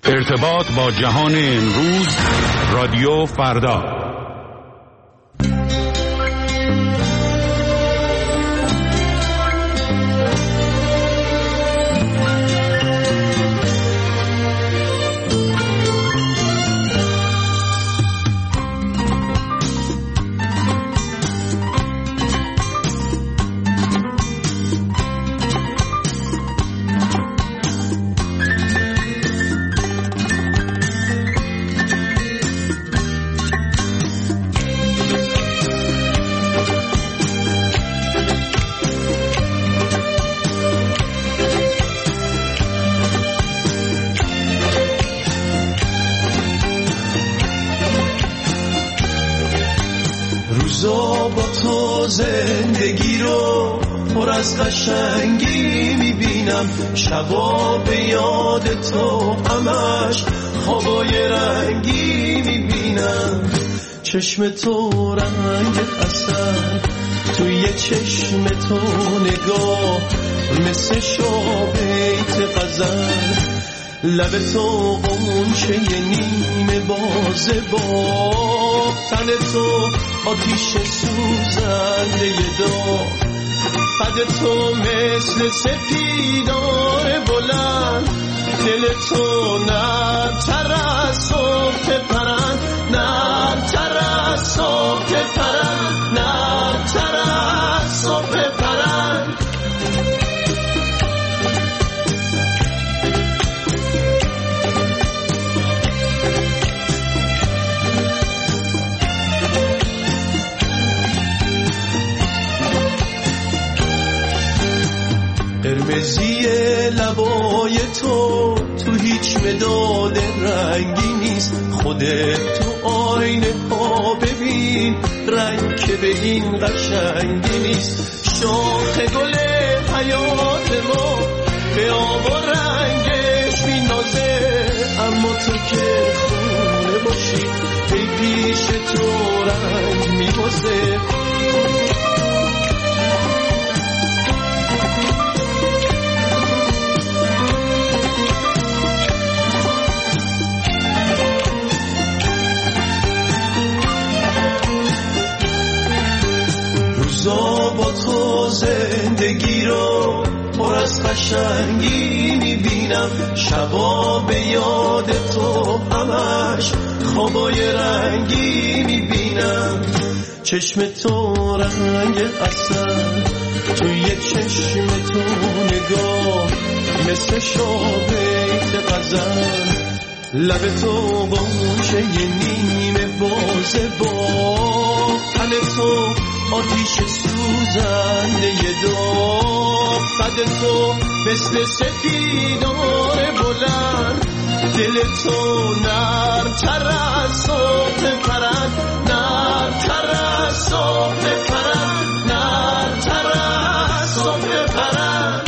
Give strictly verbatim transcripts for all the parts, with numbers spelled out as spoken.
ارتباط با جهان امروز، رادیو فردا. زندگی رو پر از قشنگی میبینم، شبا به یاد تو همش خوابای رنگی میبینم. چشم تو رنگ عسل، توی چشم تو نگاه مثل شابیت غزل، لب تو غنچه نیمه بازه با تن تو آتیش سوزنده داغ، قد تو مثل سپیدار بلند، دل تو نرم‌تر از صبح پرند، نرم‌تر از صبح پرند، نرم‌تر از صبح پرند. قرمزی لبای تو تو هیچ مداد رنگی نیست، خودت تو آینه ها ببین رنگ که به این قشنگی نیست. شاخ گل حیات ما به آب و رنگش مینازه، اما تو که خونه باشی ای پیش تو رنگ میبازه. با تو زندگی رو پر از قشنگی میبینم، شبا به یاد تو همش خوابای رنگی میبینم. چشم تو رنگ عسل، توی چشم تو نگاه مثل شابیت غزل، لب تو غنچه نیمه بازه با تن تو آتیش سوزنده داغ، قد تو مثل سپیدار بلند، دل تو نرم‌تر از صبح پرند، نرم‌تر از صبح پرند، نرم‌تر از صبح پرند.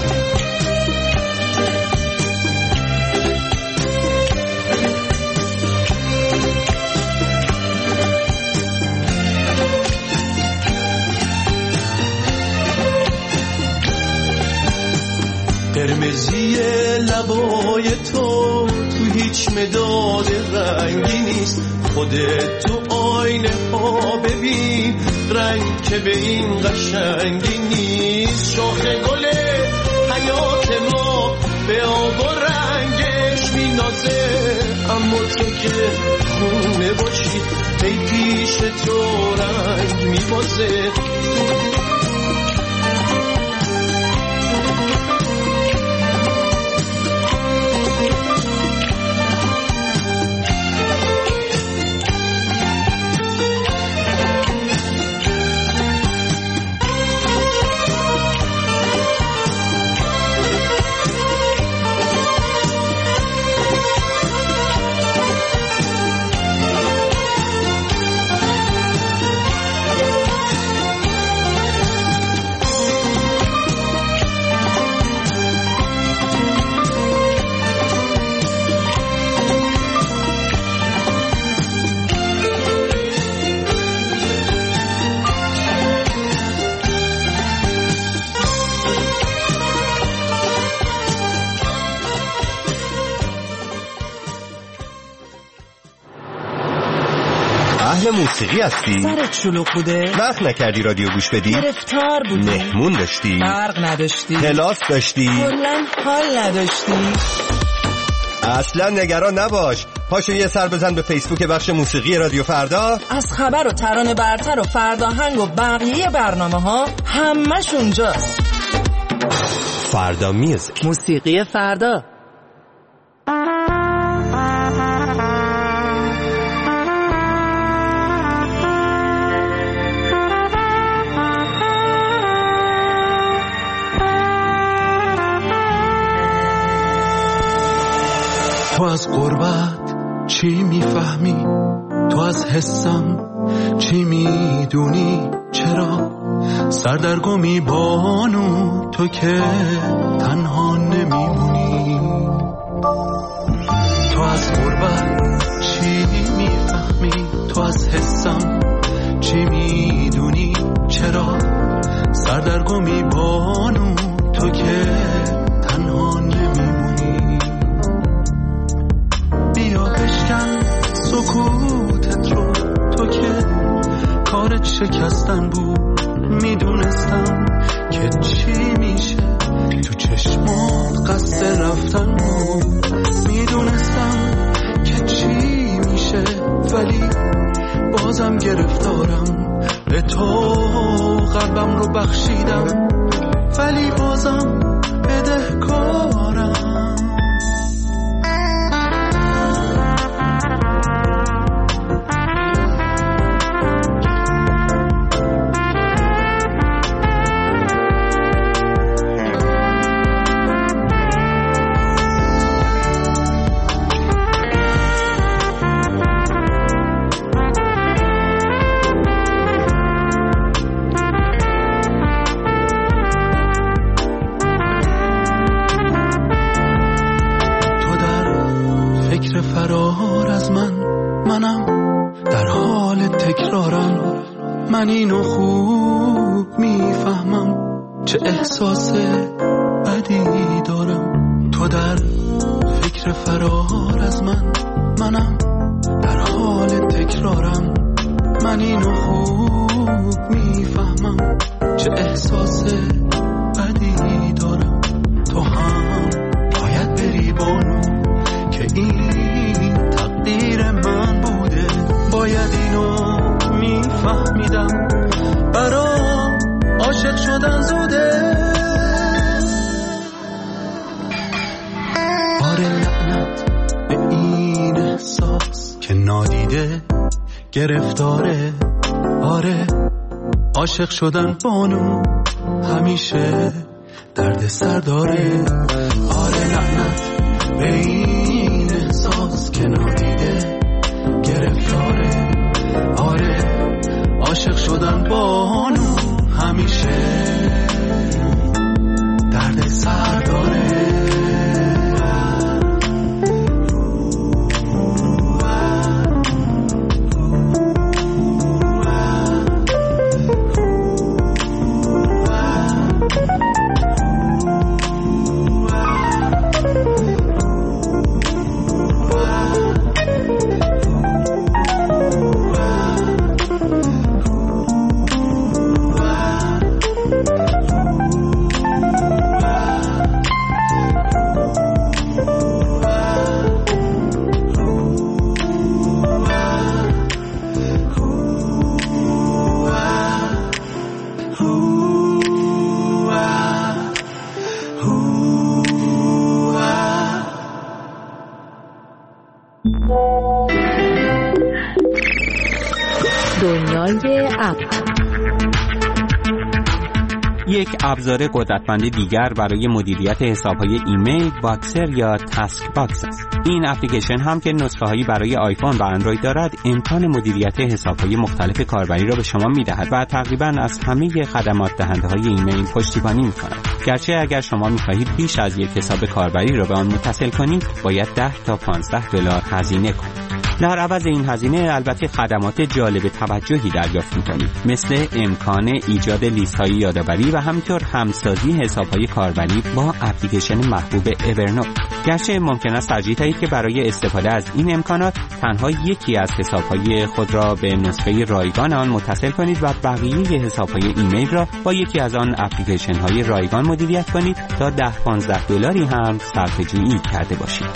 قرمزی لبای تو تو هیچ مداد رنگی نیست، خودت تو آینه ها ببین رنگ که به این قشنگی نیست. شاخ گل حیات ما به آب و رنگش مینازه، اما تو که خونه باشی ای پیش تو رنگ میبازه. اهل موسیقی هستی؟ سرت شلوغ بوده؟ وقت نکردی رادیو گوش بدی؟ گرفتار بودی؟ مهمون داشتی؟ برق نداشتی؟ کلاس داشتی؟ کلاً حال نداشتی؟ اصلا نگران نباش، پاشو یه سر بزن به فیسبوک بخش موسیقی رادیو فردا. از خبر و ترانه برتر و فرداهنگ و بقیه برنامه ها همش اونجاست. فردا میوزیک، موسیقی فردا. تو از غربت چی میفهمی؟ تو از حسم چی میدونی؟ چرا سردرگمی بانو تو که تنها نمیمونی؟ تو از غربت چی میفهمی؟ تو از حسم چی میدونی؟ چرا سردرگمی بانو تو که تنها نمیمونی؟ بیا بشکن سکوتت رو، تو که کارت شکستن بود. میدونستم که چی میشه، تو چشمات قصد رفتن بود. میدونستم که چی میشه، ولی بازم گرفتارم. به تو قلبم رو بخشیدم، ولی بازم بدهکارم. من اینو خوب میفهمم، چه احساس بدی دارم. تو در فکر فرار از من، منم در حال تکرارم. من اینو خوب میفهمم، چه احساس بدی دارم. تو هم باید بری بانو، که این تقدیر من بوده. باید اینو میفهمیدم، برام عاشق شدن زوده. آره لعنت به این احساس که نادیده گرفتاره. آره عاشق شدن بانو همیشه درد سر داره. آره لعنت به این احساس که نادیده گرفتاره. آره عاشق شدن بانو همیشه درد سر داره. دنیای اپ. یک ابزار قدرتمند دیگر برای مدیریت حساب‌های ایمیل باکسر یا تاسک باکس است. این اپلیکیشن هم که نسخه‌هایی برای آیفون و اندروید دارد، امکان مدیریت حساب‌های مختلف کاربری را به شما می‌دهد و تقریباً از همه خدمات دهنده‌های ایمیل پشتیبانی می‌کند. گرچه اگر شما می‌خواهید بیش از یک حساب کاربری را به آن متصل کنید، باید ده تا پانزده دلار هزینه کنید. در عوض این هزینه البته خدمات جالب توجهی دریافت می‌کنید، مثل امکان ایجاد لیست‌های یادآوری و همینطور همسازی حساب‌های کاربری با اپلیکیشن محبوب اورنوت. گرچه ممکن است ترجیح دهید که برای استفاده از این امکانات تنها یکی از حساب‌های خود را به نسخه رایگان آن متصل کنید و بقیه حساب‌های ایمیل را با یکی از آن اپلیکیشن‌های رایگان مدیریت کنید تا ده پانزده دلاری هم صرفه‌جویی کرده باشید.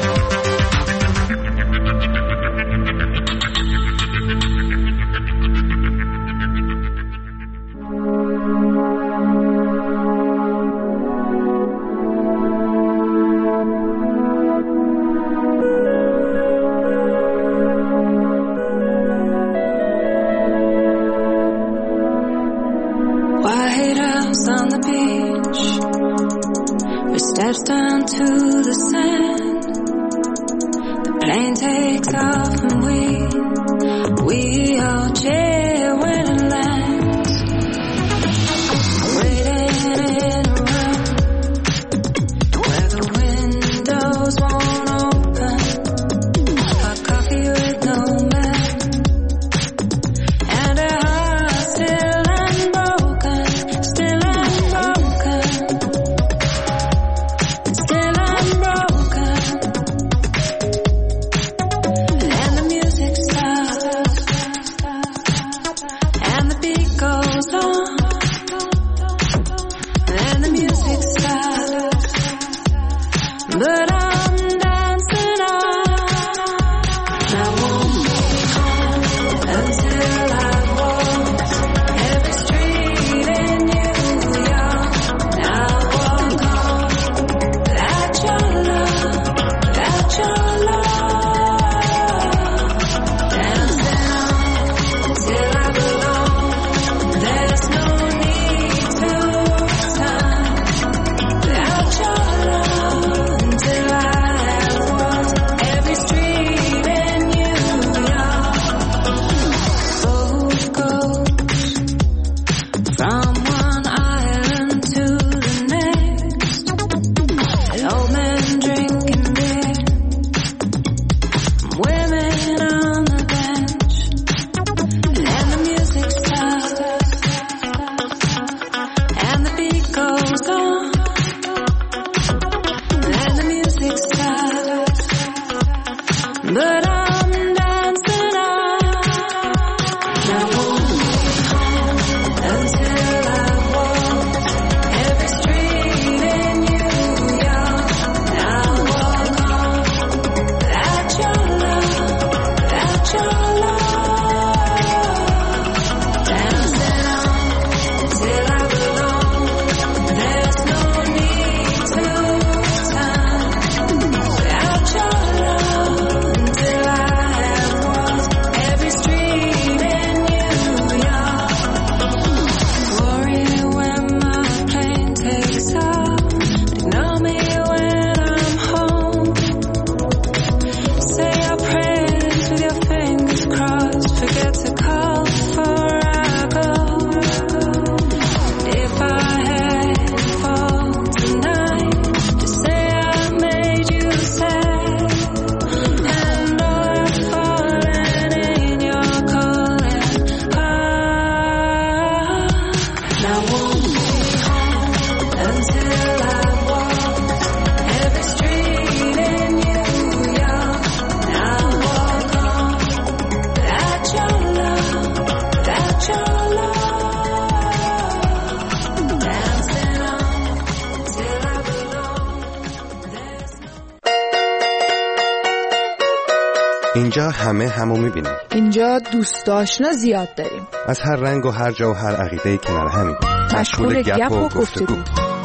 اینجا همه همو میبینیم. اینجا دوست آشنا زیاد داریم. از هر رنگ و هر جا و هر عقیده‌ای کنار همیم. مشغول گپ و گفتگو.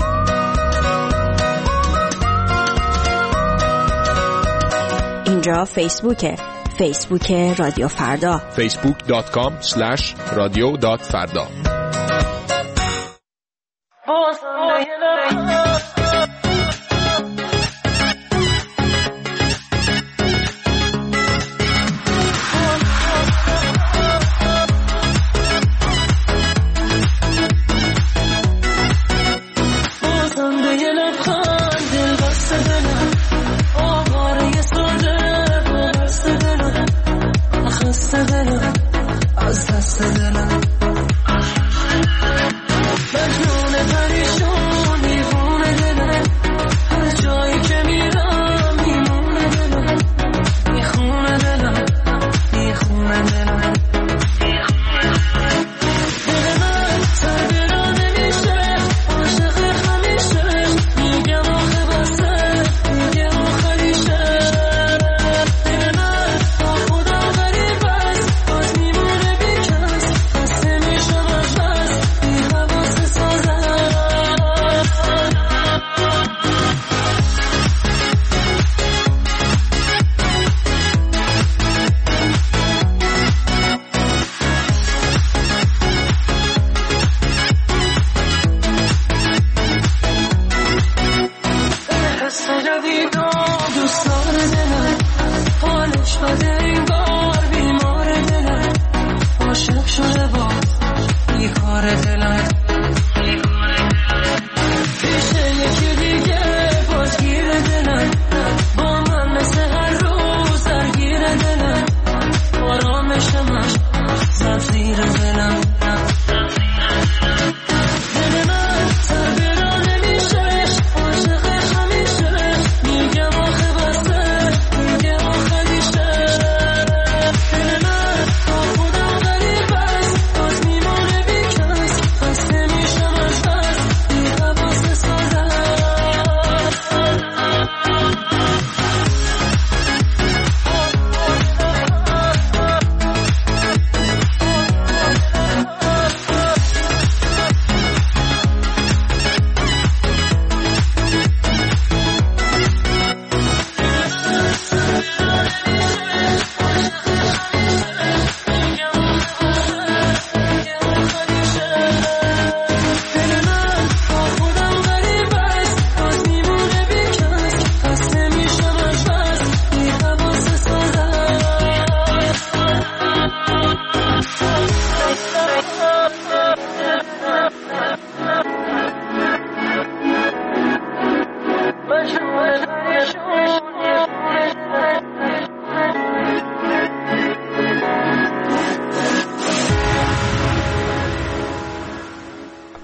اینجا فیسبوکه. فیسبوک رادیو فردا. فیسبوک دات کام اسلش رادیو دات فردا.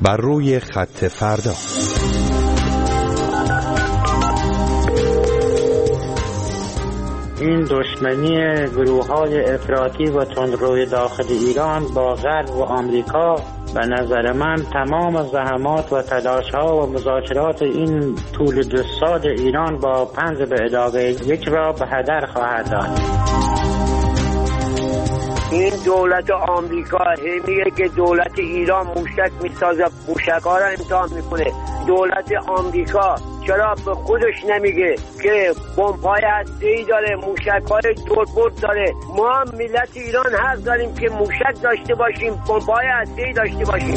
بر روی خط فردا. این دشمنی گروه‌های افراطی و تندروی داخل ایران با غرب و آمریکا به نظر من تمام زحمات و تلاش‌ها و مذاکرات این طول دو سال ایران با پنج به علاوه یک را به هدر خواهد داد. این دولت آمریکا همیه که دولت ایران موشک میسازه، موشک‌ها را امتحان میکنه. دولت آمریکا چرا به خودش نمیگه که بمب‌های هسته‌ای داره، موشک‌های دوربرد داره؟ ما هم ملت ایران حق داریم که موشک داشته باشیم، بمب‌های هسته‌ای داشته باشیم.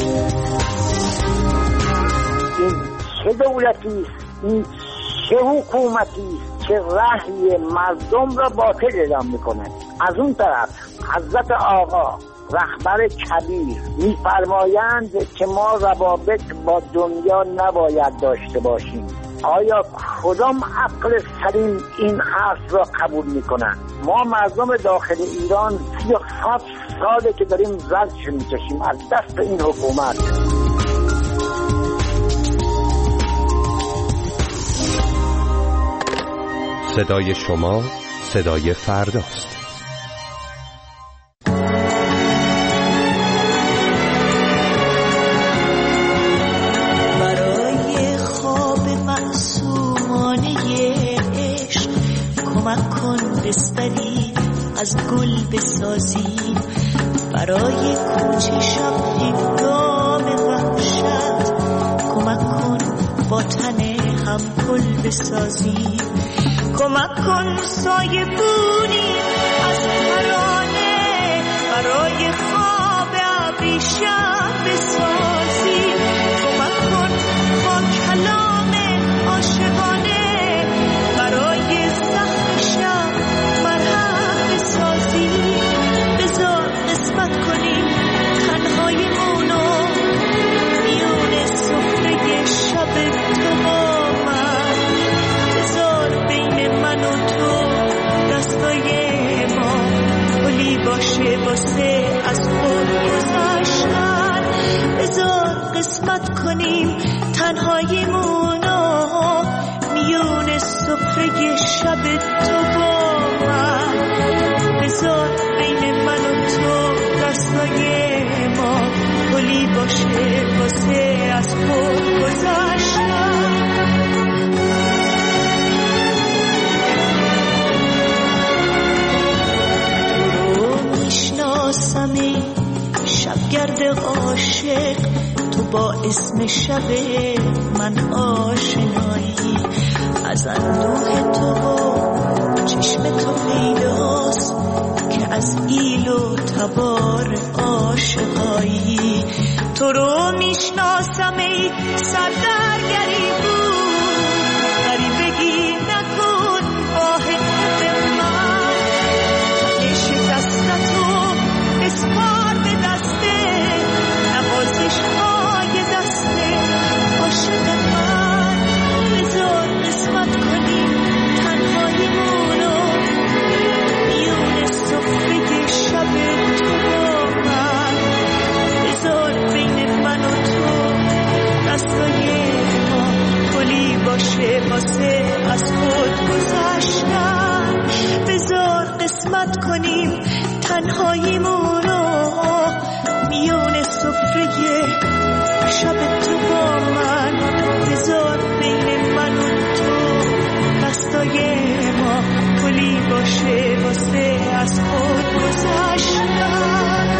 این چه دولتی است؟ این چه حکومتی است که رأی مردم را باطل اعلام میکنه؟ از اون طرف حضرت آقا رهبر کبیر میفرمایند که ما روابط با دنیا نباید داشته باشیم. آیا کدام عقل سلیم این حرف را قبول میکنند؟ ما مردم داخل ایران سی و هفت ساله که داریم زجر میکشیم از دست این حکومت. صدای شما صدای فرداست. برای خواب معصومانه عشق کمک کن بستری از گل بسازیم، برای کوچه شب هنگام وحشت کمک کن با تن هم گل بسازیم، کمک کن سایه بونی از ترانه برای خواب ابریشم بسازیم، کمک کن با کلام عاشقانه برای زخم شب مرهم بسازیم، بذار قسمت کنیم تنهاییمونو میون سفره شب تو با من، بذار بین من و تو دستای ما پلی باشه واسه از خود گذشتن، بذار قسمت کنیم تنهاییمونو میون سفره شب تو با من، بذار بین من و تو دستای ما پلی باشه واسه از خود گذشتن. میشناسمی شبگرد عاشق، تو با اسم شب من آشنایی، از اندوه تو و چشم تو پیداست که از ایل و تبار عاشقایی، تو رو میشناسم ای سردرگری بود، غریبگی نکن آه قلب من، شکستتو اسپار به دسته نوازش های دسته عاشق من، بذار قسمت کنیم تنهاییمونو میون سفره شب تو با من، بذار بین من و تو دستای ما پلی باشه واسه از خود گذشتن، بذار قسمت کنیم تنهاییمونو میون سفره شب تو با من، بذار بین من و تو دستای ما پلی باشه واسه از خود گذشتن.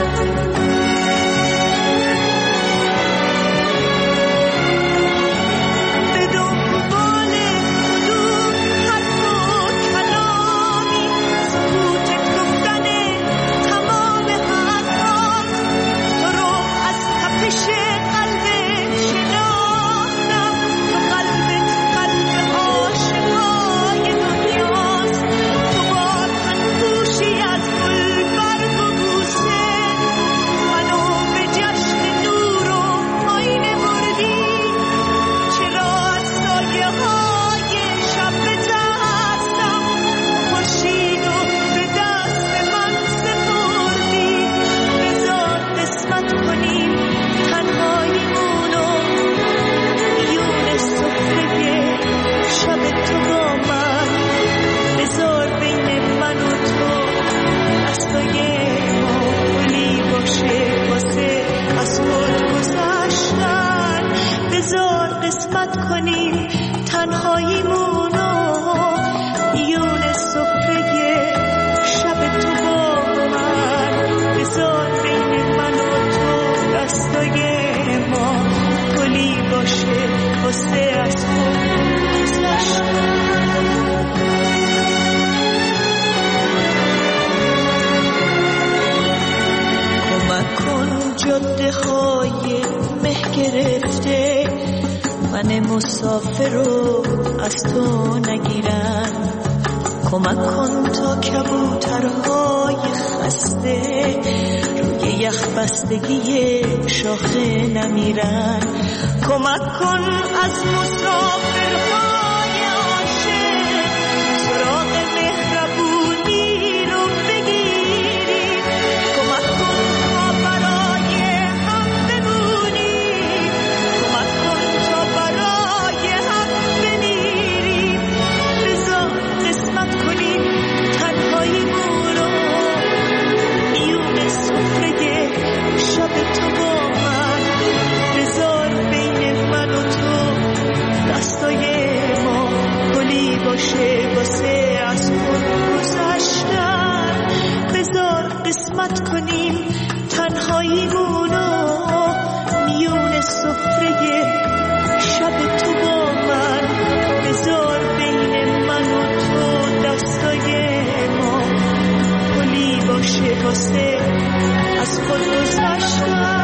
مسافر رو از تو نگیرن. کمک کن تا کبوترهای خسته روی یخ بستگی شاخه نمیرن. کمک کن از مسافرهای عاشق سراغ مهربونی رو بگیری. کمک کن تا برای هم بمونی، کمک کن تا برای هم بمیری. بذار قسمت کنیم تنهاییمون رو، میون سفره شب تو با من. بذار بین من و تو دستای ما پلی باشه واسه از خود گذشتن. بذار قسمت کنیم تنهاییمون رو، میون سفره شب تو با من. بذار بین من و تو دستای ما پلی باشه واسه از خود گذشتن.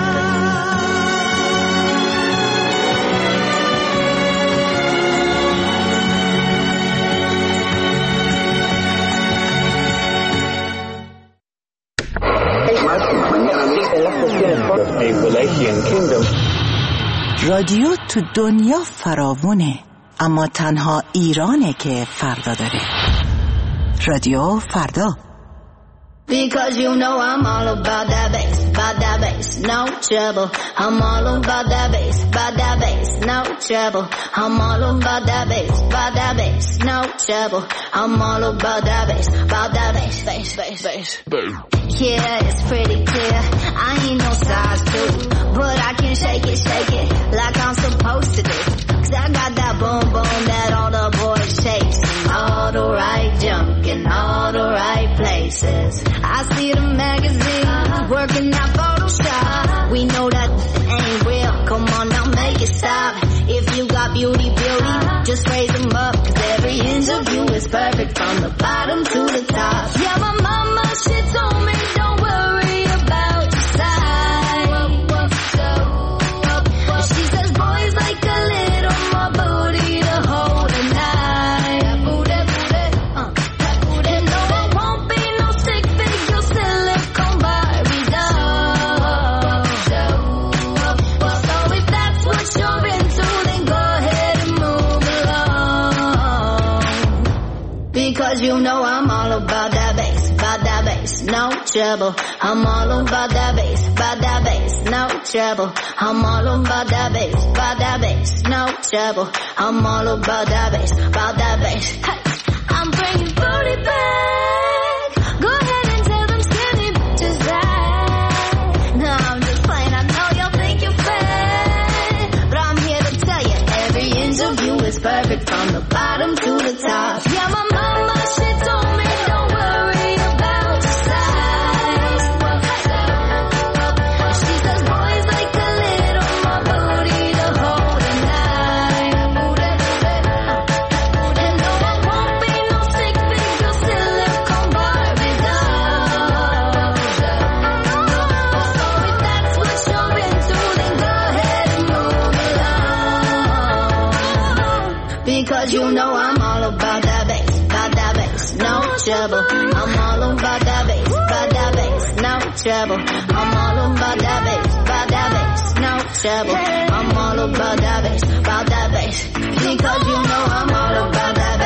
رادیو تو دنیا فراوونه، اما تنها ایرانه که فردا داره. رادیو فردا. Because you know I'm all about that bass, about that bass, no trouble. I'm all about that bass, about that bass, no trouble. I'm all about that bass, about that bass, no trouble. I'm all about that bass, about that bass, bass, bass, bass. Yeah, it's pretty clear. I ain't no size two, but I can shake it, shake it like I'm supposed to do. Cause I got that boom boom that all the boys chase. All the right junk in all the right places. I see the magazine working that Photoshop. We know that ain't real. Come on now, make it stop. If you got beauty, beauty, just raise them up. Cause every inch of you is perfect from the bottom to the top. Yeah, my mama, she told me don't worry about your size. She says boys like a little more booty to hold at night. That booty, booty, uh, that booty. And no, it won't be no stick figure silicone Barbie doll. So if that's what you're into, then go ahead and move along. Because you know I'm all about that bass, about that bass, no trouble. I'm all about that bass, about that bass, no trouble. I'm all about that bass, about that bass, no trouble. I'm all about that bass, about that bass. Hey, I'm bringing booty back. Go ahead and tell them skinny bitches that. No, I'm just playing. I know y'all think you're fat, but I'm here to tell you every inch of you is perfect from the bottom to the top. Yeah, my mama, she told me don't worry about your size. She says boys like a little more booty to hold at night. And no, I won't be no stick figure silicone Barbie doll. So if that's what you're into, then go ahead and move along. Because you know I'm all about that bass, about that bass, no trouble. I'm all about that bass, about that bass, no trouble. I'm all about that bass, about that bass, no trouble. I'm all about that bass, about that bass. Because you know I'm all about that bass.